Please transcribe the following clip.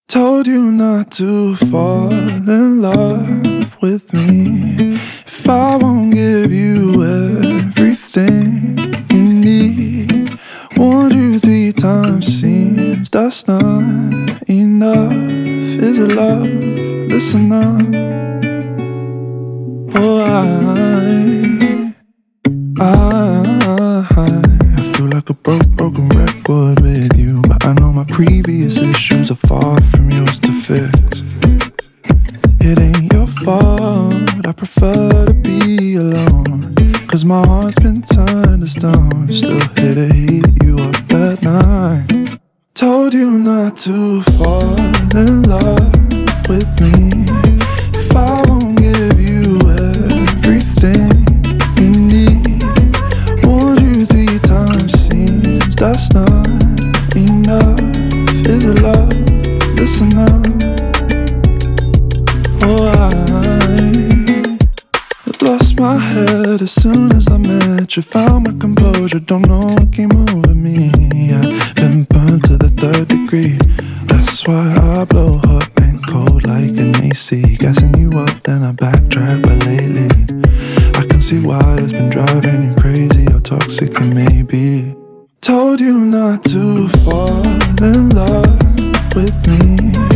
Told you not to fall in love with me if I won't give you everything you need. Warned you 3 times, seems that's not enough. Is it love? Listen up. Oh, I feel like a broken record with you, but I know my previous issues are far from yours to fix. It ain't your fault, I prefer to be alone, 'cause my heart's been turned to stone. Still here to heat you up at night. Told you not to fall in love with me if I won't give you everything you need. Warned you 3 times, seems that's not enough. Is it love? Listen up. Oh, I lost my head as soon as I met you. Found my composure, don't know what came over me. I've been burned to the 3rd degree. That's why I blow hot and cold like an AC. Gassing you up, then I backtrack, but lately I can see why it's been driving you crazy, how toxic it may be. Told you not to fall in love with me